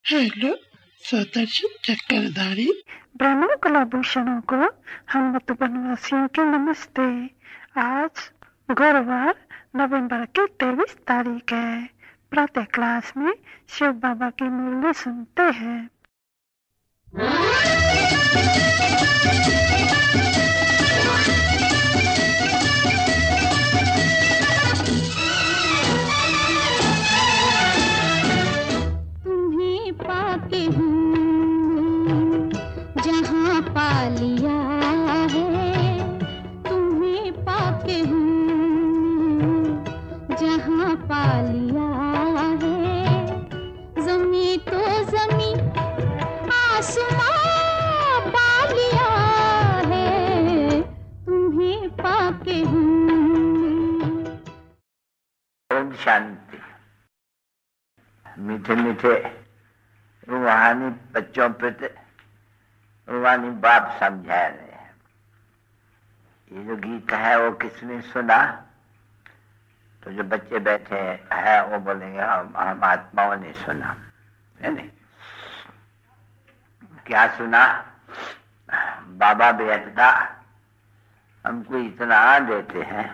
Hello सदर्शन चक्रधारी ब्राह्मण कुलभूषणों को हम मधुबनवासियों के नमस्ते। आज गुरुवार नवंबर की 23 तारीख है। प्रातः क्लास में शिव बाबा की मुरली सुनते हैं। तुम्हें पाके हूँ जहाँ पा लिया है, तुम्हें पाके हूँ जहाँ पा लिया है। ज़मीं तो ज़मीं आसमां पा लिया है, तुम्हें पाके हूँ। ओम शांति। मीठे मीठे रूहानी बच्चों पे रूहानी बात समझा रहे हैं। ये जो गीत है वो किसने सुना? तो जो बच्चे बैठे हैं वो बोलेंगे हम आत्माओं ने सुना है नहीं। क्या सुना? बाबा बेहद हमको इतना देते हैं,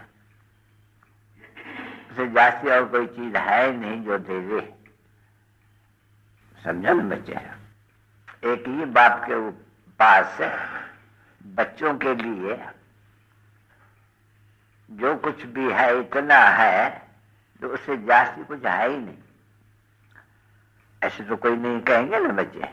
उससे जास्ती और कोई चीज है नहीं जो दे दे। समझा ना बच्चे? एक ही बाप के पास बच्चों के लिए जो कुछ भी है इतना है, तो उससे जास्ती कुछ है ही नहीं। ऐसे तो कोई नहीं कहेंगे ना बच्चे।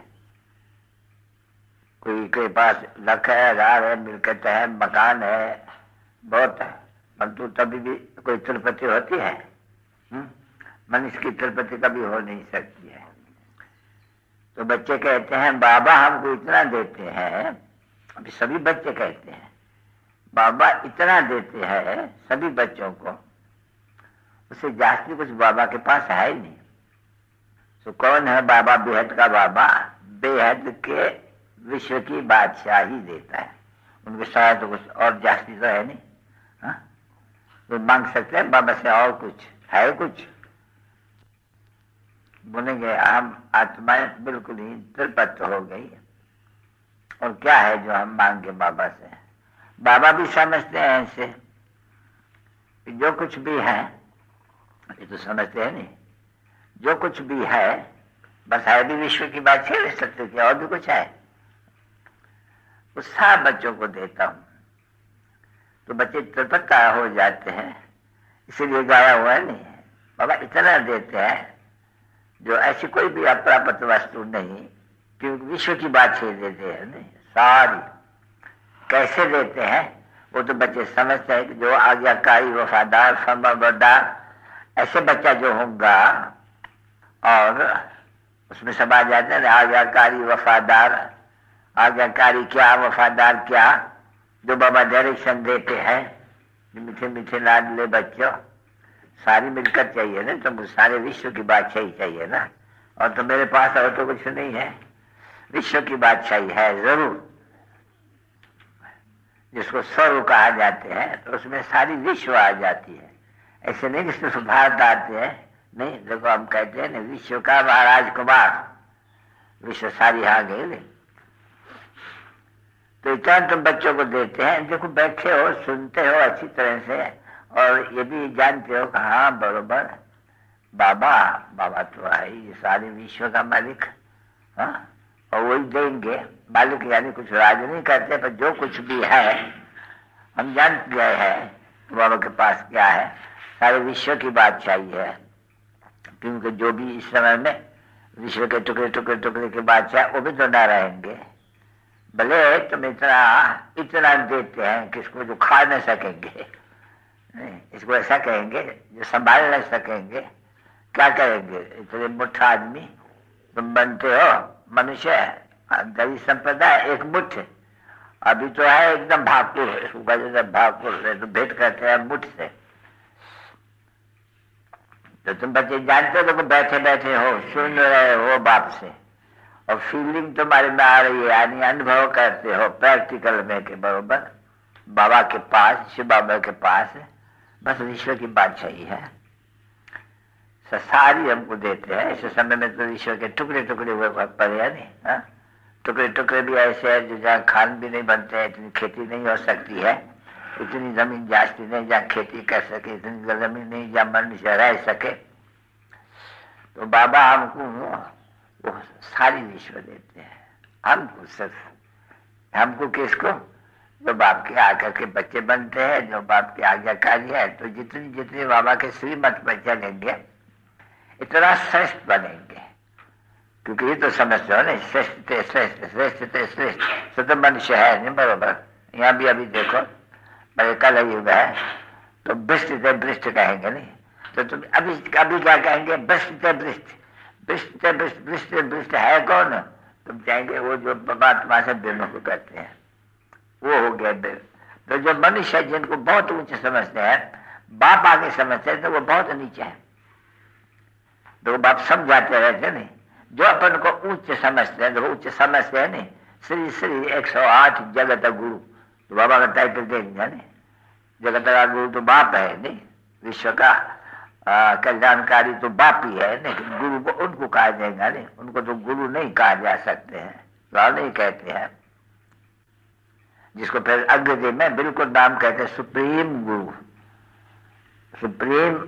कोई के पास लाख है, हजार है, मिलकत है, मकान है, बहुत है, परंतु तभी भी कोई तिरुपति होती है? मनुष्य की तिरुपति कभी हो नहीं सकती है। तो बच्चे कहते हैं बाबा हमको इतना देते हैं। अभी सभी बच्चे कहते हैं बाबा इतना देते हैं सभी बच्चों को, उससे जास्ती कुछ बाबा के पास है ही नहीं। तो कौन है बाबा? बेहद का बाबा बेहद के विश्व की बादशाही देता है। उनके साथ तो कुछ और जास्ती तो है नहीं। तो मांग सकते हैं बाबा से और कुछ है? कुछ बोलेंगे हम आत्माएं बिल्कुल ही तृप्त हो गई। और क्या है जो हम मांगे बाबा से? बाबा भी समझते हैं ऐसे कि जो कुछ भी है, ये तो समझते हैं नहीं, जो कुछ भी है बस है भी विश्व की बात छेड़ सकते कि और भी कुछ है। उत्साह बच्चों को देता हूं तो बच्चे तृप्त हो जाते हैं। इसीलिए गाया हुआ है नहीं, बाबा इतना देते हैं जो ऐसी कोई भी अप्राप्त वस्तु नहीं, क्योंकि विश्व की बात छेड़ देते हैं नहीं सारी। कैसे देते हैं वो तो बच्चे समझते हैं कि जो आज्ञाकारी, वफादार, फरमाबरदार ऐसे बच्चा जो होगा, और उसमें सब आ जाते हैं आज्ञाकारी, वफादार। आज्ञाकारी क्या, वफादार क्या? जो बाबा डायरेक्शन देते हैं, मीठे मीठे लाडले बच्चों, सारी मिलकर चाहिए ना, तो सारे विश्व की बादशाही चाहिए ना। और तो मेरे पास और तो कुछ नहीं है, विश्व की बादशाही है जरूर, जिसको स्वर्ग कहा जाते हैं, तो उसमें सारी विश्व आ जाती है। ऐसे नहीं जिसमें सुधार आते हैं, नहीं। देखो हम कहते हैं ना विश्व का महाराज कुमार, विश्व सारी आ गई नहीं। तो इतना तुम बच्चों को देते हैं। देखो बैठे हो, सुनते हो अच्छी तरह से, और ये भी जानते हो कि हाँ बरोबर बाबा तो है ये सारे विश्व का मालिक। हाँ, और वही देंगे। मालिक यानी कुछ राज नहीं करते, पर जो कुछ भी है हम जान गए हैं तो बाबा के पास क्या है, सारे विश्व की बादशाही है। क्योंकि जो भी इस समय में विश्व के टुकड़े टुकड़े टुकड़े के बादशाह वो भी तो ना रहेंगे। भले तुम इतना देते हैं किसको जो खा न सकेंगे, इसको ऐसा कहेंगे जो संभाल न सकेंगे। क्या करेंगे? इतने मुट्ठा आदमी तुम बनते हो, मनुष्य दरी संपदा एक मुठ। अभी तो है एकदम भाकुर, इसको भाकुर तो भेंट करते हैं मुठ से। तो तुम बच्चे जानते हो, तो बैठे बैठे हो, सुन रहे हो बाप से, और फीलिंग तुम्हारे में आ रही है, यानी अनुभव करते हो प्रैक्टिकल में के बरोबर बाबा के पास, शिव बाबा के पास बस विश्व की बादशाही है। तो सारी हमको देते हैं। ऐसे समय में तो ईश्वर के टुकड़े टुकड़े हुए पड़े हैं नहीं, हाँ? टुकड़े टुकड़े भी ऐसे हैं जो जहाँ खान भी नहीं बनते हैं, इतनी खेती नहीं हो सकती है, इतनी जमीन जास्ती नहीं जहाँ खेती कर सके, इतनी जमीन नहीं जहाँ मनुष्य रह सके। तो बाबा हमको वो सारी विश्व देते हैं। हमको सिर्फ, हमको किसको? जो बाप के आकर के बच्चे बनते हैं, जो बाप के आज्ञाकारी है। तो जितनी जितनी बाबा के श्रीमत पर चलेंगे इतना श्रेष्ठ बनेंगे। क्योंकि ये तो समझते हो ना, श्रेष्ठ थे श्रेष्ठ, श्रेष्ठ थे श्रेष्ठ, तो मनुष्य है नहीं बरोबर। यहाँ भी अभी देखो मेरे कल युग है तो भ्रष्ट थे भ्रष्ट कहेंगे नहीं, तो तुम अभी क्या कहेंगे? भ्रष्ट थे भ्रष्ट, भ्रष्ट थे भ्रष्ट, भ्रष्ट भ्रष्ट है कौन? तुम चाहेंगे वो जो परमात्मा से विमुख करते हैं, वो हो गया। तो जो मनुष्य जिनको बहुत ऊंचे समझते हैं, बाप आगे समझते हैं तो वो बहुत नीचे है। तो बाप समझाते रहते नहीं, जो अपन को उच्च समझते हैं, जो उच्च समझते हैं नहीं, श्री श्री 108 जगत गुरु, तो बाबा का टाइटल देंगे नहीं, जगत का गुरु तो बाप है नहीं, विश्व का कल्याणकारी तो बाप ही है नहीं। गुरु को उनको कहा जाएगा नहीं, उनको तो गुरु नहीं कहा जा सकते हैं, तो नहीं कहते हैं। जिसको फिर अंग्रेजी में बिल्कुल नाम कहते हैं सुप्रीम गुरु, सुप्रीम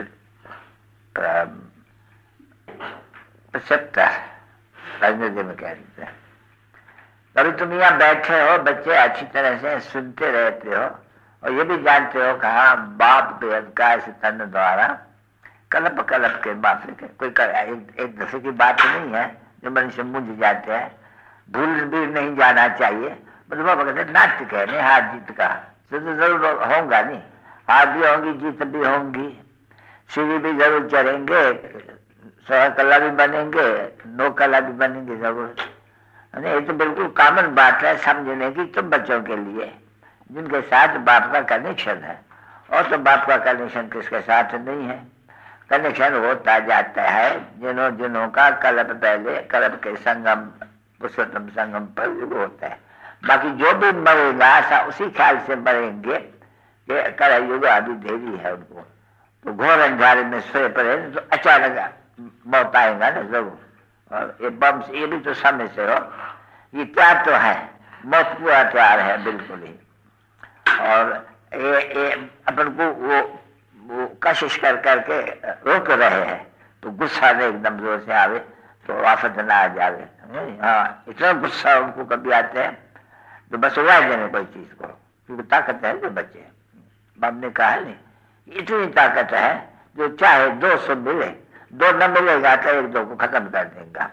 प्रिसेप्टर अंग्रेजी में कहते हैं। कभी तुम यहाँ बैठे हो, बच्चे अच्छी तरह से सुनते रहते हो और ये भी जानते हो कि हाँ बाप के अधिकार से तन द्वारा कल्प कल्प के माफी के कोई एक दफे की बात नहीं है जो मनुष्य मुझ जाते हैं। भूल भी नहीं जाना चाहिए। मतलब बाबा कहते नाट्य कहने हार जीत का तो जरूर होगा नहीं, हार भी होंगी जीत भी होंगी, सीढ़ी भी जरूर चढ़ेंगे, 100 कला भी बनेंगे, 9 कला भी बनेंगे जरूर। ये तो बिल्कुल कॉमन बात है समझने की तुम बच्चों के लिए जिनके साथ बाप का कनेक्शन है। और तो बाप का कनेक्शन किसके साथ नहीं है, कनेक्शन होता जाता है जिन्हों जिन्हों का कल्प पहले कल्प के संगम पुरुषोत्तम संगम पर होता है। बाकी जो भी मरेगा ऐसा उसी ख्याल से मरेंगे कि कल युग अभी देरी है उनको, तो घोर अंधारे में सोए पड़े तो अचानक मौत आएगा ना जरूर। और ये बम ये भी तो समय से हो, ये तैयार तो है, मौत पूरा तैयार है बिल्कुल ही। और ये अपन को वो कोशिश कर करके रोक रहे हैं, तो गुस्सा नहीं एकदम जोर से आवे तो आफत ना आ जावे। हाँ इतना गुस्सा उनको कभी आते हैं तो बस उड़ा देने कोई चीज को, क्योंकि ताकत है जो बच्चे। बाप ने कहा है नहीं इतनी ताकत है जो चाहे 200 मिले, 2 न मिलेगा तो 1-2 को खत्म कर देगा।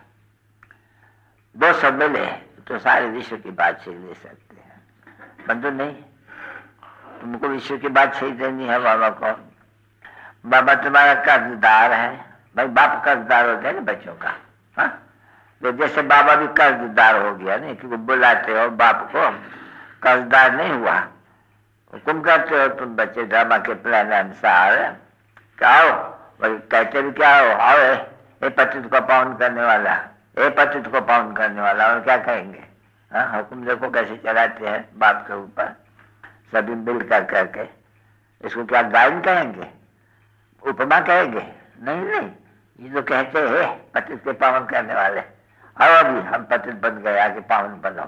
200 मिले तो सारे विश्व की बात सही ले सकते हैं, बंधु नहीं। तुमको विश्व की बात सही देनी है बाबा को। बाबा तुम्हारा कर्जदार है भाई, बाप कर्जदार होते हैं ना बच्चों का। हाँ तो जैसे बाबा भी कर्जदार हो गया नहीं, क्योंकि बुलाते हो बाप को, कर्जदार नहीं हुआ। हुक्म करते हो तुम बच्चे ड्रामा के प्लान अनुसार क्या हो, भाई कहते भी क्या हो, आओ ये पतित को पाउन करने वाला, ये पतित को पाउन करने वाला, और क्या कहेंगे? हाँ हुक्म देखो कैसे चलाते हैं बाप के ऊपर, सभी मिल कर करके। इसको क्या गायन कहेंगे, उपमा कहेंगे? नहीं, ये जो कहते हैं पतित के पावन करने वाले, और अभी हम पतित बन गए आगे पावन बनो।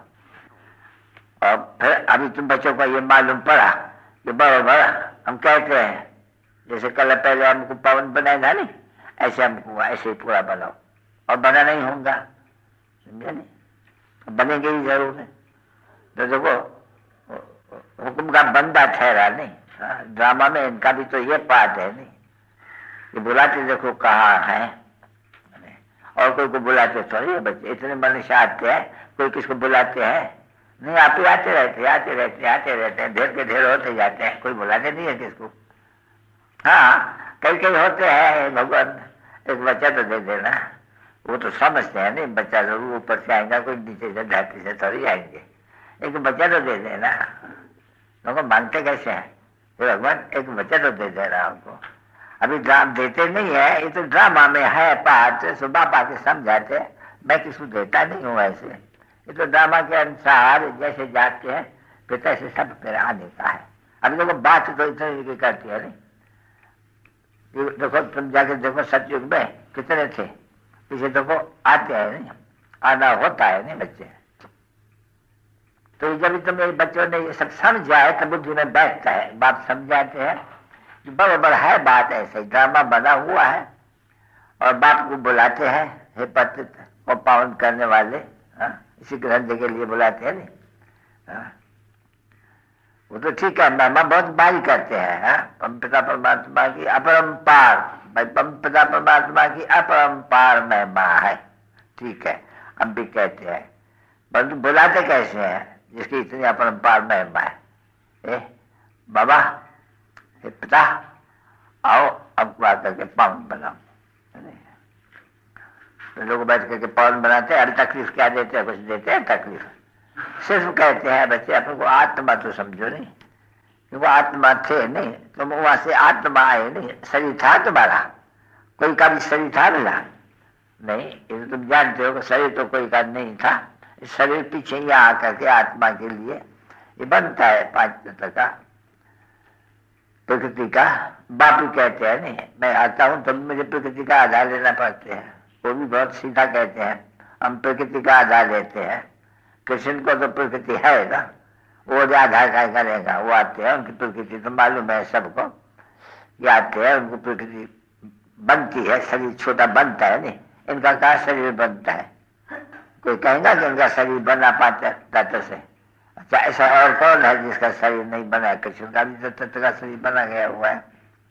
और फिर अभी तुम बच्चों को ये मालूम पड़ा कि बराबर हम कहते हैं जैसे कल पहले हमको पावन बनाए ना नहीं, ऐसे हमको ऐसे ही पूरा बनाओ, और बना नहीं होगा, समझे नहीं, बनेंगे ही जरूर है। तो देखो हुक्म का बंदा ठहरा नहीं। ड्रामा में इनका भी तो ये पार्ट है नहीं कि बुलाते देखो कहाँ है, और कोई को बुलाते थोड़ी है बच्चे। इतने मनुष्य आते हैं, कोई किसको बुलाते हैं नहीं, आप ही आते रहते हैं, ढेर के ढेर होते जाते हैं, कोई बुलाते नहीं है किसको। हाँ कई होते हैं भगवान एक बच्चा तो दे देना, वो तो समझते हैं नहीं बच्चा जरूर ऊपर से आएगा, कोई नीचे से धरती से थोड़ी आएंगे, एक बच्चा तो दे देना। लोग मानते कैसे हैं भगवान, एक बच्चा तो दे देना हमको। अभी ड्राम देते नहीं है, ये तो ड्रामा में है पार्ट, सुबह पाके समझाते, मैं किसको देता नहीं हूँ ऐसे। ये तो ड्रामा के अनुसार जैसे जाते हैं फिर तैसे सब फिर आने का है। अभी लोग बात तो इतनी करती है नहीं, देखो तुम जाके देखो सतयुग में कितने थे, पीछे देखो आते हैं नहीं, आना होता है नहीं बच्चे। तो जब तुम्हें बच्चों ने ये सब समझा है तब बुद्धि में बैठता है, बाप समझाते हैं कि बराबर है बात, ऐसे ड्रामा बना हुआ है। और बाप को बुलाते हैं, हे पतित को पावन करने वाले, इसी ग्रंथ के लिए बुलाते हैं नहीं। वो तो ठीक है, महिमा बहुत बारी करते हैं। पिता परमात्मा की अपरंपार, भाई पिता परमात्मा की अपरंपार महिमा है, ठीक है, अब भी कहते हैं, परंतु बुलाते कैसे हैं जिसकी इतनी अपरंपार महिमा है। बाबा, हे पिता, आओ अब बात करके पावन बनाओ। तो लोग बैठ करके पावन बनाते हैं, अरे तकलीफ क्या देते हैं, कुछ देते हैं तकलीफ, सिर्फ कहते हैं बच्चे अपन को आत्मा तो समझो नहीं, क्योंकि आत्मा थे नहीं, तुम वहां से आत्मा आए नहीं, शरीर था तुम्हारा, कोई का भी शरीर था मिला नहीं, ये तो तुम जानते हो कि शरीर तो कोई का नहीं था, शरीर पीछे ही आकर के आत्मा के लिए ये बनता है 5 तत्व का, प्रकृति का। बापू कहते हैं नहीं, मैं आता हूं तब मुझे प्रकृति का आधार लेना पड़ते हैं, वो भी बहुत सीधा कहते हैं, हम प्रकृति का आधार लेते हैं। कृष्ण को तो प्रकृति है ना, वो आधार क्या करेगा, वो आते हैं, उनकी प्रकृति तो मालूम है सबको, ये आते हैं, उनको प्रकृति बनती है, शरीर छोटा बनता है नहीं, इनका क्या शरीर बनता है, कोई कहेगा कि इनका शरीर बना पाता तत्व से। अच्छा, ऐसा और कौन है जिसका शरीर नहीं बना है? कृष्ण का भी तो तत्व का शरीर बना गया हुआ है।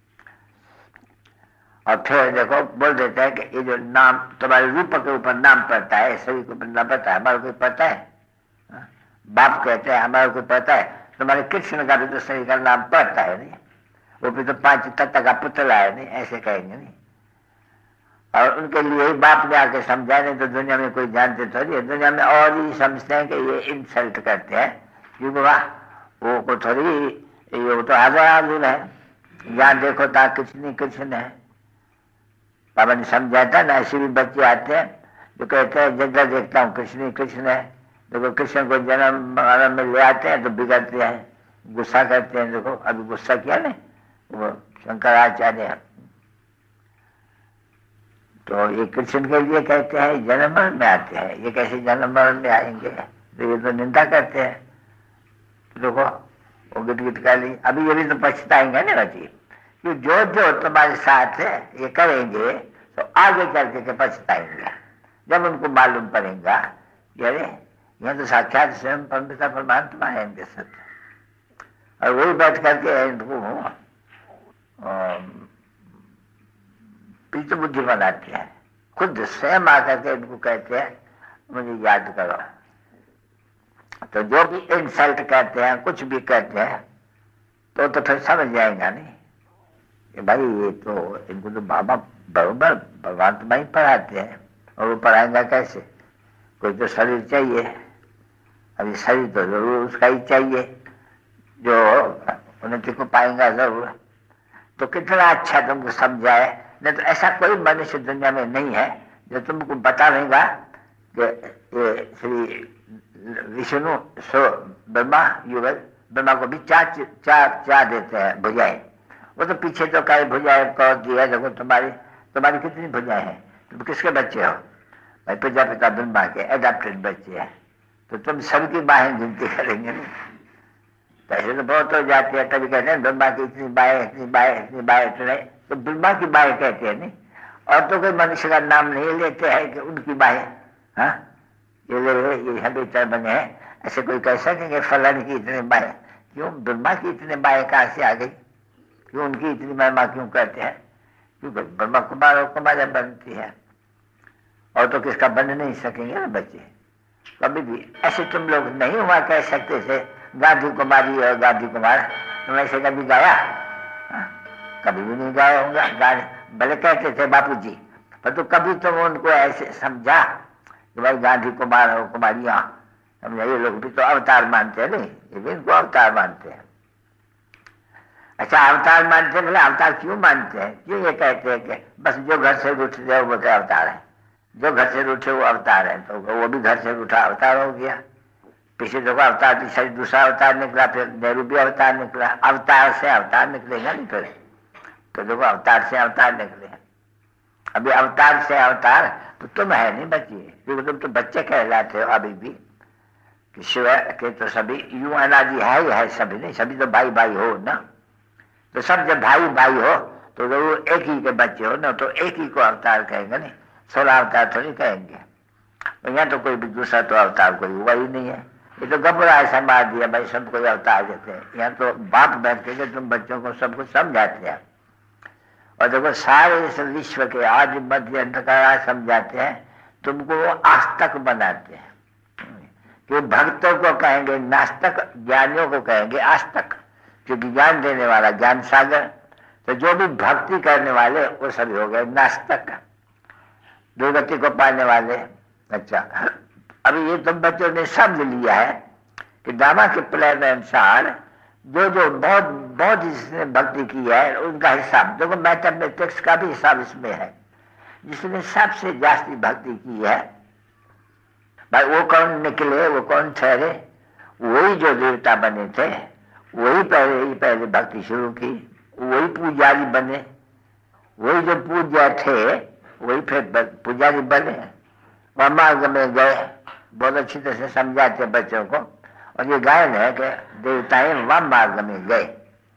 और फिर देखो बोल देते हैं कि ये जो नाम तुम्हारे रूप के ऊपर नाम पड़ता है, शरीर को न पता है, हमारे को पता है, बाप कहते हैं हमारे को पता है, तुम्हारे कृष्ण का भी तो शरीर का नाम पड़ता है नहीं, वो भी तो 5 तत्व का पुतला है नहीं, ऐसे कहेंगे नहीं। और उनके लिए ही बाप ने आके समझा, नहीं तो दुनिया में कोई जानते थोड़ी, दुनिया में और ही समझते हैं कि ये इंसल्ट करते हैं, क्योंकि वाह वो को थोड़ी, ये तो आजाद है, यहाँ देखो ता कृष्ण कृष्ण है। बाबा ने समझाता ना, ऐसे भी बच्चे आते हैं जो कहते हैं जगह देखता हूँ कृष्ण कृष्ण है, देखो कृष्ण को जन्म में ले आते हैं तो बिगड़ते हैं, गुस्सा करते हैं। देखो अभी गुस्सा किया ना वो शंकराचार्य, तो ये कृष्ण के लिए कहते हैं जन्म मरण में आते हैं, ये कैसे जन्म मरण में आएंगे, तो ये तो निंदा करते हैं। देखो वो गिट कर ली, अभी ये भी तो पछताएंगे ना बच्चे, कि जो जो तुम्हारे साथ है ये करेंगे तो आगे चल के पछताएंगे, जब उनको मालूम पड़ेगा अरे यह तो साक्षात स्वयं परमपिता परमात्मा है इनके साथ, और वही बैठ करके इनको पीछे बुद्धि बनाते हैं, खुद स्वयं आकर के इनको कहते हैं मुझे याद करो। तो जो भी इंसल्ट करते हैं, कुछ भी करते हैं, तो फिर समझ जाएगा नहीं कि भाई ये तो इनको तो बाबा बरोबर परमात्मा ही पढ़ाते हैं, और वो पढ़ाएंगा कैसे, कोई तो शरीर चाहिए, अभी शरीर तो जरूर उसका ही चाहिए जो उन्नति को पाएंगा जरूर। तो कितना अच्छा तुमको समझाए, नहीं तो ऐसा कोई मनुष्य दुनिया में नहीं है जो तुमको बता देगा कि ये श्री विष्णु सो ब्रह्मा युगल, ब्रह्मा को भी चार देते हैं भुजाएं, वो तो पीछे तो कई भुजाएं कह दी है, देखो तुम्हारी कितनी भुजाएं हैं, तुम किसके बच्चे हो भाई, प्रजापिता ब्रह्मा के एडाप्टेड बच्चे हैं, तो तुम सबकी बाहें गिनती करेंगे नहीं, तो ऐसे तो बहुत हो जाती है, तभी कहते हैं ब्रह्मा की इतनी बाहें इतनी बाहें इतनी बाहें, तो ब्रह्मा की बाहें कहते हैं नहीं, और तो कोई मनुष्य का नाम नहीं लेते हैं कि उनकी बाहें, हाँ ये ले ये हम इतने बने हैं, ऐसे कोई कह सकेंगे फलन की इतने बाहें, क्यों ब्रह्मा की इतने बाहें कहाँ से आ गई, क्यों उनकी इतनी महिमा क्यों कहते हैं, क्योंकि ब्रह्मा कुमार और कुमार बनती है, और तो किसका बन नहीं सकेंगे ना बच्चे कभी भी। ऐसे तुम लोग नहीं हुआ कह सकते थे गांधी कुमारी और गांधी कुमार, तुम ऐसे कभी गाया, कभी भी नहीं गाया होगा, गाने भले कहते थे बापूजी, पर तो कभी तुम उनको ऐसे समझा कि भाई गांधी कुमार और कुमारियां, समझा, ये लोग भी तो अवतार मानते हैं नहीं, ये भी इनको अवतार मानते हैं। अच्छा अवतार मानते हैं, अवतार क्यों मानते हैं, क्यों ये कहते हैं कि बस जो घर से उठ जाए वो क्या अवतार है, जो घर से उठे वो अवतार है, तो वो भी घर से उठा अवतार हो गया। पीछे देखो अवतार पीछे दूसरा अवतार निकला, फिर नेहरू भी अवतार निकला, अवतार से अवतार निकलेगा नहीं, फिर तो देखो अवतार से अवतार निकले। अभी अवतार से अवतार तो तुम है नहीं बच्चे, क्योंकि तुम तो बच्चे कहलाते हो अभी भी, कि शिव के तो सभी यूं अनादि है ही है, सभी नहीं, सभी तो भाई भाई हो ना। तो सब जब भाई भाई हो तो जरूर एक ही के बच्चे हो ना, तो एक ही को अवतार कहेंगे, नहीं 16 अवतार थोड़ी कहेंगे। तो यहाँ तो कोई भी दूसरा तो अवतार कोई हुआ ही नहीं है। ये तो घबरा ऐसा मार दिया भाई, सब कोई अवतार देते हैं। यहाँ तो बाप बैठ के तुम बच्चों को सब कुछ समझाते हैं, और देखो सारे इस विश्व के आज मध्य अंधकार समझाते हैं, तुमको वो आस्तिक बनाते हैं। कि भक्तों को कहेंगे नास्तिक, ज्ञानियों को कहेंगे आस्तिक, क्योंकि ज्ञान देने वाला ज्ञान सागर। तो जो भी भक्ति करने वाले वो सभी हो गए नास्तिक, दुर्गति को पाने वाले। अच्छा, अभी ये तुम बच्चों ने समझ लिया है कि ड्रामा के प्लान अनुसार जो जो बहुत बहुत जिसने भक्ति की है उनका हिसाब देखो, मैथमेटिक्स का भी हिसाब इसमें है। जिसने सबसे जास्ती भक्ति की है भाई वो कौन निकले, वो कौन ठहरे? वही जो देवता बने थे, वही पहले भक्ति शुरू की, वही पुजारी बने, वही जो पूज्य थे वही फिर पुजारी बने। वह मार्ग में गए, बहुत अच्छी तरह से समझाते बच्चों को। और ये गायन है कि देवताएं वह मार्ग में गए,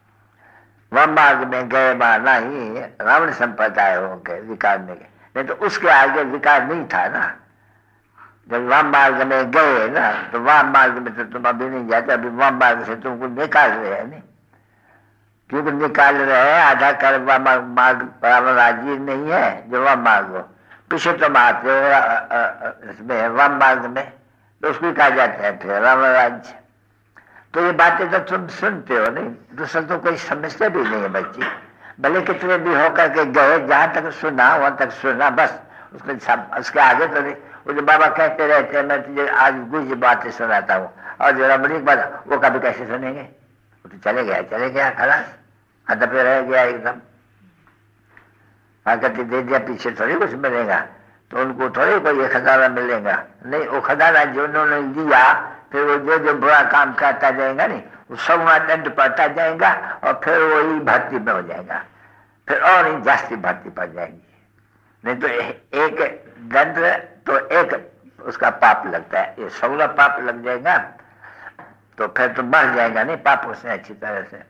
वह मार्ग में गए माना ही रावण संप्रदाय हो गए, विकार में गए। नहीं तो उसके आगे विकार नहीं था ना। जब वह मार्ग में गए ना, तो वह मार्ग में तो तुम अभी नहीं जाते, अभी वह मार्ग से तुमको निकाल रहे हैं, नहीं क्योंकि निकाल रहे हैं आधा कर वह मार्ग रावण राज्य नहीं है जो वह मार्ग हो। पीछे तुम आते हो इसमें वह मार्ग में, तो उसको कहा जाता है फिर रावण राज्य। तो ये बातें तो तुम सुनते हो, नहीं दूसरा तो कोई समझते भी नहीं है बच्ची। भले कितने भी होकर के गए, जहां तक सुना वहां तक सुना बस, उसके आगे तो नहीं। वो जो बाबा कहते रहते हैं मैं तुझे आज कुछ बातें सुनाता हूँ, और जो रमणीक बात वो कभी कैसे सुनेंगे? वो तो चले गया खलास, हाथ पे रह गया एकदम। आकृति दे दिया, पीछे थोड़ी कुछ मिलेगा, तो उनको थोड़ी कोई खजाना मिलेगा। नहीं, वो खजाना जो उन्होंने लिया फिर वो जो बुरा काम करता जाएगा, नहीं वो सब दंड पड़ता जाएगा, और फिर वही भक्ति में हो जाएगा, फिर और ही जास्ती भक्ति पड़ जाएगी। नहीं तो एक दंड तो एक उसका पाप लगता है, ये 16 पाप लग जाएगा तो फिर तो मर जाएगा नहीं पापों से अच्छी तरह से।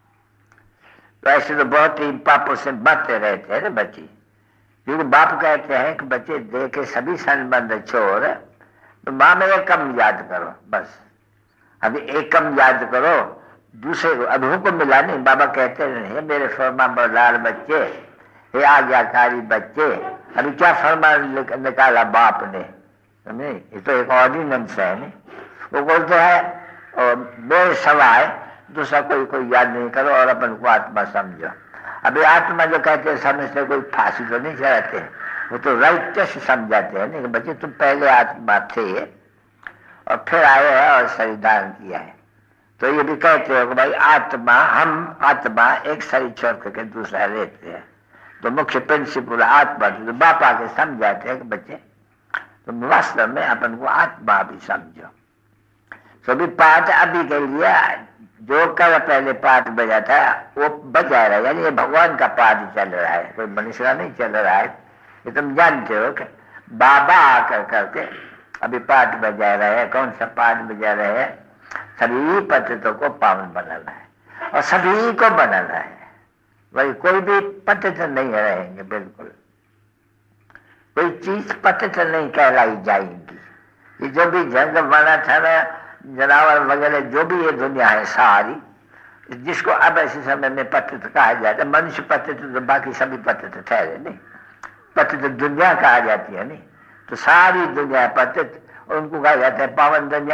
तो ऐसे तो बहुत ही पापों से बचते रहते हैं ना बच्ची, क्योंकि बाप कहते हैं कि बच्चे दे के सभी संबंध छोड़, तो माँ मेरे कम याद करो बस। अभी एक कम याद करो, दूसरे को अभी को मिला नहीं। बाबा कहते नहीं मेरे फरमा बरदार बच्चे, हे आज्ञाकारी बच्चे। अभी क्या फरमान निकाला बाप ने? नहीं, ये तो एक ऑर्डिनेंस है। नहीं वो बोलते हैं और मेरे सवाए दूसरा कोई याद नहीं करो और अपन को आत्मा समझो। अभी आत्मा जो कहते हैं समझते कोई फांसी तो नहीं चढ़ाते, वो तो राइटस समझाते हैं। नहीं बच्चे तुम पहले आत्मा थे और फिर आए हैं और शरीर धारण किया है। तो ये भी कहते हो कि भाई आत्मा, हम आत्मा एक शरीर छोड़ करके दूसरा लेते हैं। तो मुख्य प्रिंसिपल आत्मा, तो बाप आके समझाते हैं कि बच्चे तुम वास्तव में अपन को आत्मा भी समझो। तो भी पाठ अभी के लिए जो कर पहले पाठ बजा था वो बजा रहा है, यानी ये भगवान का पाठ चल रहा है, कोई मनुष्य का नहीं चल रहा है। ये तुम जानते हो कि बाबा आकर करके अभी पाठ बजा रहे हैं। कौन सा पाठ बजा रहे हैं? सभी पतितों को पावन बनाना है और सभी को बनाना है। वही कोई भी पतित नहीं रहेंगे, बिल्कुल कोई चीज पतित नहीं कहलाई जाएगी। ये जो भी जंग बना था ना, जानवर वगैरह जो भी ये दुनिया है सारी, जिसको अब ऐसे समय में पतित कहा जाता है, मनुष्य पतित तो बाकी सभी पतित ठहरे नहीं, पतित दुनिया कहा जाती है। नहीं तो सारी दुनिया पतित, उनको कहा जाता है पावन दुनिया।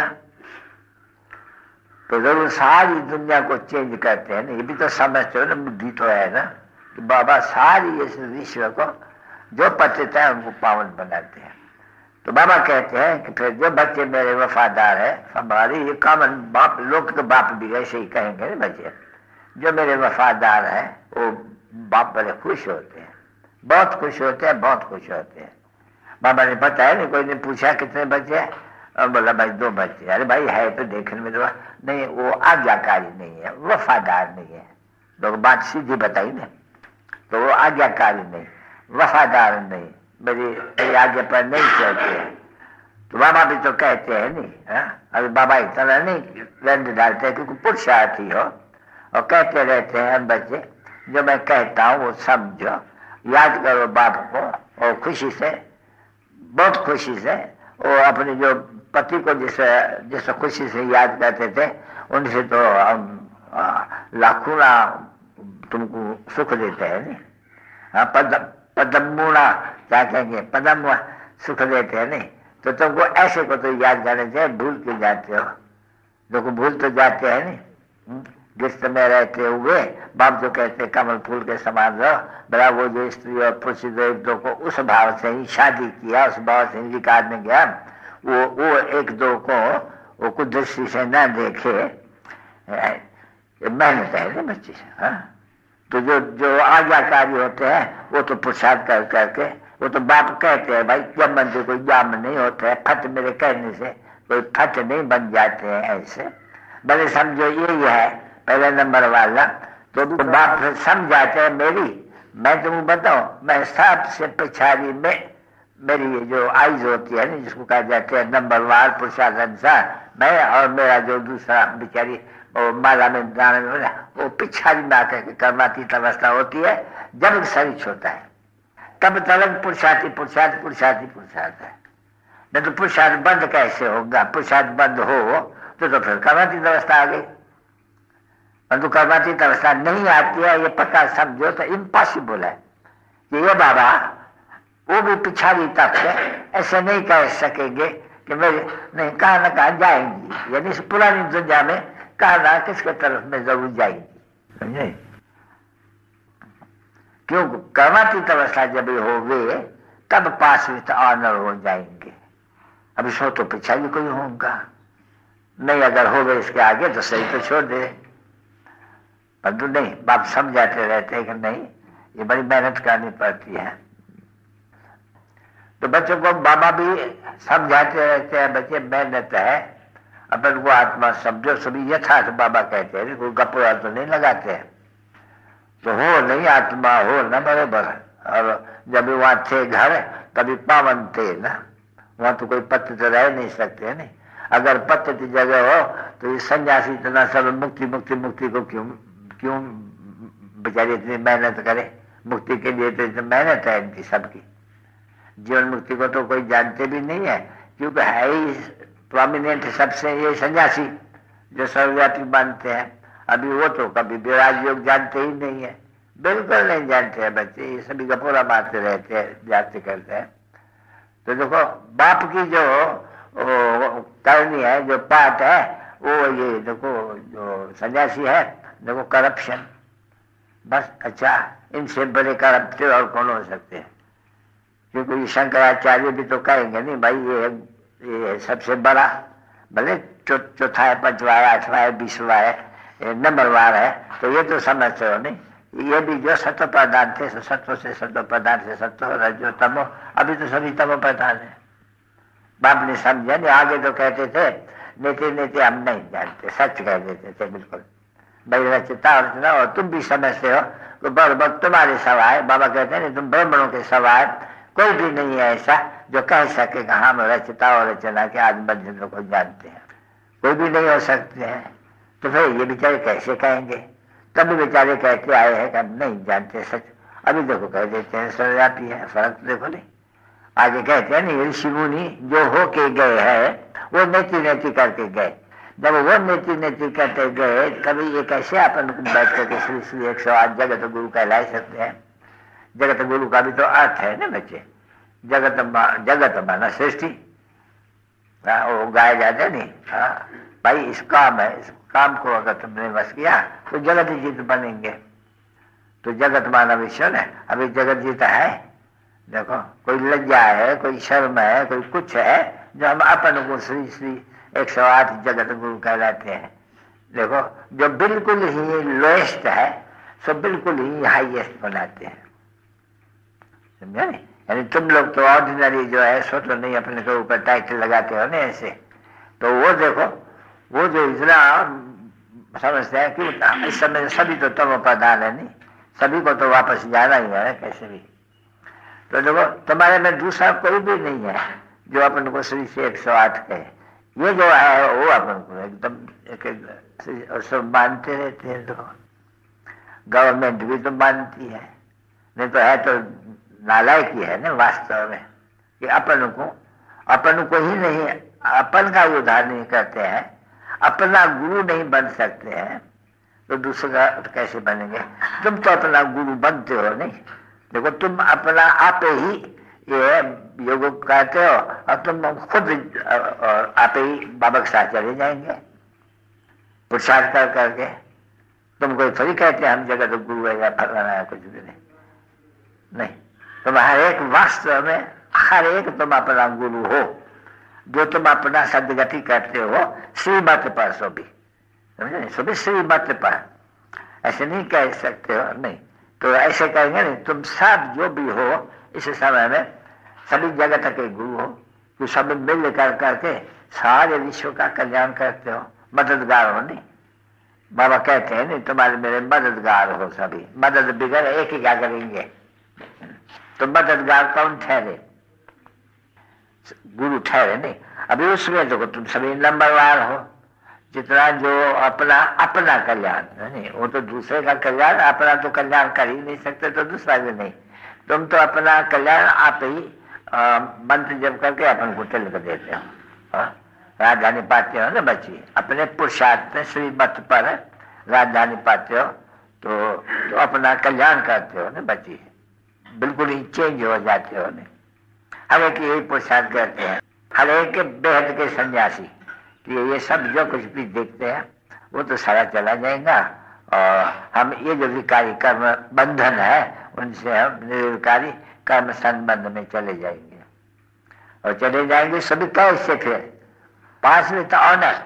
तो जरूर सारी दुनिया को चेंज करते हैं ना, ये भी तो समझते हो ना, बुद्धि तो है ना कि बाबा सारी इस विश्व को जो पतित है उनको पावन बनाते हैं। तो बाबा कहते हैं कि फिर जो बच्चे मेरे वफादार है, हमारी ये कॉमन बाप, लोग तो बाप भी ऐसे ही कहेंगे ना बच्चे, जो मेरे वफादार है वो बाप बड़े खुश होते हैं, बहुत खुश होते हैं, बहुत खुश होते हैं। बाबा ने बताया नहीं, कोई ने पूछा कितने बच्चे हैं, और बोला भाई 2 बच्चे। अरे भाई है तो देखने में तो नहीं, वो आज्ञाकारी नहीं है, वफादार नहीं है। लोग बात सीधी बताई ना, तो वो आज्ञाकारी नहीं, वफादार नहीं, मेरी आज्ञा पर नहीं चलते हैं। तो बाबा भी तो कहते हैं नहीं, अभी बाबा इतना नहीं दंड डालते क्योंकि पुरुषार्थी हो, और कहते रहते हैं हम बच्चे जो मैं कहता हूँ वो समझो, याद करो बाप को, और खुशी से, बहुत खुशी से, और अपने जो पति को जिस खुशी से याद करते थे उनसे तो हम लाखों तुमको सुख देते हैं नहीं। पदमुना क्या कहेंगे, पदम सुख देते हैं नहीं। तो तुमको ऐसे को तो याद करना चाहिए, भूल क्यों जाते हो? देखो भूल तो जाते हैं नहीं। गिस्त में रहते हुए बाप जो कहते कमल फूल के समान रहो, बड़ा वो जो स्त्री और पुरुष एक दो को उस भाव से ही शादी किया, उस भाव से ही रिकार्ड में गया, वो एक दो को वो कुछ दृष्टि से न देखे, मेहनत है ना बच्चे। तो जो आज्ञाकारी होते हैं वो तो पुरुषार्थ कर करके, वो तो बाप कहते हैं भाई जब मन से कोई जाम नहीं होता है, फट मेरे कहने से कोई फट नहीं बन जाते हैं ऐसे। भले समझो यही है पहले नंबर वाला, तो बाप समझाते हैं मेरी, मैं तुमको बताऊं, मैं सबसे पिछाड़ी में मेरी ये जो आइज होती है ना, जिसको कहा जाते हैं नंबर वार पुरुषार्थ अनुसार, मैं और मेरा जो दूसरा बेचारी वो माला में दाने में वो पिछाड़ी में आकर के कर्मातीत अवस्था होती है जब शरीर छोटा है, तब तक पुरुषार्थी पुरुषार्थ पुरुषार्थी पुरुषार्थ है। नहीं तो पुरुषार्थ बंद कैसे होगा? पुरुषार्थ बंद हो तो फिर कर्मातीत अवस्था आ गई। परंतु कर्मातीत अवस्था नहीं आती है, ये पक्का समझो तो इम्पॉसिबल है कि ये बाबा वो भी पिछाड़ी तक ऐसे नहीं कह सकेंगे कि मेरे नहीं, कहाँ न कहाँ जाएंगी, यानी इस पुरानी दुनिया में कहाँ ना किसके तरफ में जरूर जाएंगी, समझे? क्यों? कर्मातीत अवस्था जब हो गए तब पास विथ ऑनर हो जाएंगे। अभी सो तो पिछाड़ी कोई होगा नहीं, अगर हो गए इसके आगे तो सही तो छोड़ दे। परंतु नहीं, बाप समझाते रहते हैं कि नहीं, ये बड़ी मेहनत करनी पड़ती है। तो बच्चों को बाबा भी समझाते रहते हैं, बच्चे मेहनत है, अपन को आत्मा समझो, सभी यथार्थ बाबा कहते हैं, कोई गप्पा तो नहीं लगाते हैं। तो हो नहीं आत्मा हो ना बराबर। और जब वहां थे घर तभी पावन थे ना, वहां तो कोई पत्त तो रह नहीं सकते नहीं। अगर पत्त की जगह हो तो ये सन्यासी इतना सब मुक्ति मुक्ति मुक्ति को क्यों बेचारे इतनी मेहनत करे? मुक्ति के लिए तो इतनी मेहनत है इनकी सबकी। जीवन मुक्ति को तो कोई जानते भी नहीं है, क्योंकि है ही प्रोमिनेंट सबसे ये सन्यासी जो सर्वव्यापी मानते हैं। अभी वो तो कभी विराज योग जानते ही नहीं है, बिल्कुल नहीं जानते हैं बच्चे, ये सभी गपोरा मारते रहते हैं, जानते करते हैं। तो देखो बाप की जो करनी है, जो पाठ है, वो ये देखो जो सन्यासी है, देखो करप्शन, बस। अच्छा, इनसे बड़े करप्ट और कौन हो सकते हैं? क्योंकि शंकराचार्य भी तो कहेंगे नहीं भाई ये सबसे बड़ा, भले चौथा है, पांचवा है, आठवां है, 20वां है, नंबरवार है, तो ये तो समझते हो नहीं। ये भी जो सत्व प्रधान थे, सत्व से सत्व प्रधान से सत्व रजो तमो, अभी तो सभी तमो प्रधान है। बाप ने समझा नहीं, आगे तो कहते थे नीति नीति हम नहीं जानते, सच कह देते थे बिल्कुल, भाई रचता रचना, और तुम भी समझते हो तो बराबर तुम्हारे सवाए। बाबा कहते हैं नहीं, तुम ब्राह्मणों के सवाए कोई भी नहीं है ऐसा जो कह सके कि हम रचता और रचना के आज बंधनों को जानते हैं, कोई भी नहीं हो सकते हैं। तो फिर ये बेचारे कैसे कहेंगे? तभी बेचारे कहते आए हैं कि हम नहीं जानते सच। अभी देखो कह देते हैं सर्वव्यापी है, फर्क तो देखो नहीं। आगे कहते हैं नहीं, ऋषि मुनि जो हो के गए हैं वो नेति नेति करके गए। जब वो नेति नेति करते गए, कभी ये कैसे अपन बैठ करके श्री श्री 108 जगत गुरु कहला सकते हैं? जगत गुरु का भी तो अर्थ है ना बच्चे, जगत माना सृष्टि, वो गाया जाता नहीं। भाई इस काम है, इस काम को अगर तुमने बस किया तो जगत जीत बनेंगे। तो जगत माना विश्व है, अभी जगत जीता है। देखो कोई लज्जा है, कोई शर्म है, कोई कुछ है जो हम अपन को श्री श्री 108 जगत गुरु कहलाते हैं। देखो जो बिल्कुल ही लोएस्ट है सो बिल्कुल ही हाईएस्ट बनाते हैं, समझा नहीं? यानी तुम लोग तो ऑर्डिनरी जो है सो तो नहीं अपने के ऊपर टाइटल लगाते हो ना ऐसे। तो वो देखो वो जो इतना समझते हैं कि इस समय सभी तो तमो प्रधान है नहीं, सभी को तो वापस जाना ही है कैसे भी। तो देखो तुम्हारे में दूसरा कोई भी नहीं है जो अपन को श्री से 108 कहे। ये जो है वो अपन को एकदम सब मानते रहते हैं। तो गवर्नमेंट भी तो मानती है, नहीं तो है तो नालायक ही है ना वास्तव में, कि अपन को ही नहीं, अपन का उद्धार नहीं करते हैं, अपना गुरु नहीं बन सकते हैं, तो दूसरा कैसे बनेंगे? तुम तो अपना गुरु बनते हो नहीं। देखो तुम अपना आप ही ये योग करते हो और तुम खुद आप ही बाबा के साथ चले जाएंगे पुरुषार्थ कर करके। तुम कोई थोड़ी कहते हैं हम जगह तो गुरु है या फलाना है, कुछ भी नहीं। तुम हर एक वास्तव में हर एक तुम अपना गुरु हो, जो तुम अपना सदगति करते हो श्रीमत पर। सो भी समझे, सो भी श्रीमत पर, ऐसे नहीं कह सकते हो नहीं। तो ऐसे कहेंगे नहीं, तुम सब जो भी हो इस समय में सभी जगत के गुरु हो, तो सब मिल कर करके सारे विश्व का कल्याण करते हो, मददगार हो नहीं। बाबा कहते हैं नहीं तुम्हारे मेरे मददगार हो सभी, मदद बिगड़ एक ही क्या करेंगे? तो मददगार कौन ठहरे? गुरु ठहरे नहीं। अभी उसमें देखो तुम सभी नंबरवार हो, जितना जो अपना कल्याण नहीं, वो तो दूसरे का कल्याण, अपना तो कल्याण कर ही नहीं सकते, तो दूसरा भी नहीं। तुम तो अपना कल्याण आप ही मंत्र जप करके अपन को तिलक देते हो, राजधानी पाते हो ना बच्ची, अपने पुरुषार्थ श्रीमत पर राजधानी पाते हो, तो अपना कल्याण करते हो ना बच्ची, बिल्कुल ही चेंज हो जाते हो ना। हर एक यही पुरुषार्थ करते हैं, हर एक के बेहद के सन्यासी कि ये सब जो कुछ भी देखते हैं वो तो सारा चला जाएगा, और हम ये जो विकारी कर्म बंधन है उनसे हम निर्विकारी कर्म संबंध में चले जाएंगे। और चले जाएंगे सभी कैसे? फिर 5 में तो ऑनर,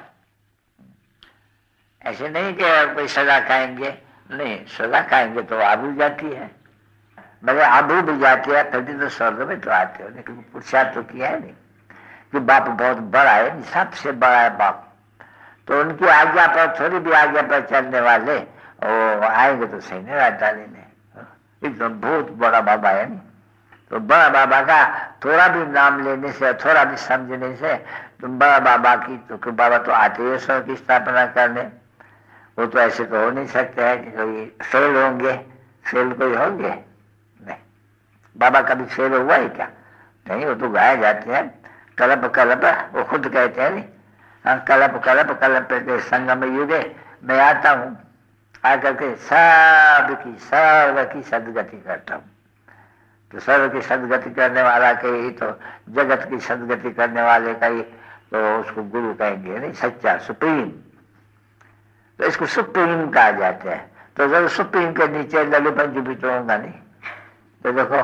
ऐसे नहीं कि कोई सजा खाएंगे, नहीं, सजा खाएंगे तो आबू जाती है, मगर आबू भी जाती है, फिर भी तो स्वर्ग में तो आते हो, लेकिन पुरुषार्थ तो किया है नहीं कि बाप बहुत बड़ा है, सबसे बड़ा है बाप, तो उनकी आज्ञा पर थोड़ी भी आज्ञा पर चलने वाले वो आएंगे तो सही नहीं रहता लेने, एकदम बहुत बड़ा बाबा है नहीं। तो बड़ा बाबा का थोड़ा भी नाम लेने से, थोड़ा भी समझने से तुम बड़ा बाबा की, तो बाबा तो आते ही स्वर्ग की स्थापना करने, वो तो ऐसे तो हो नहीं सकते हैं कि कोई फेल होंगे, फेल कोई होंगे नहीं। बाबा कभी फेल हुआ है क्या? नहीं, वो तो गाए जाते हैं कल्प कल्प, वो खुद कहते हैं नहीं, कल्प कल्प कल्प के संगम युगे मैं आता हूँ, आकर के सर्व की सदगति करता हूँ। तो सर्व की सदगति करने वाला के ही तो जगत की सदगति करने वाले का ही तो उसको गुरु कहेंगे नहीं, सच्चा सुप्रीम। तो इसको सुप्रीम कहा जाता है। तो जब सुप्रीम के नीचे लल्लू पंजू भी तो होगा नहीं। तो देखो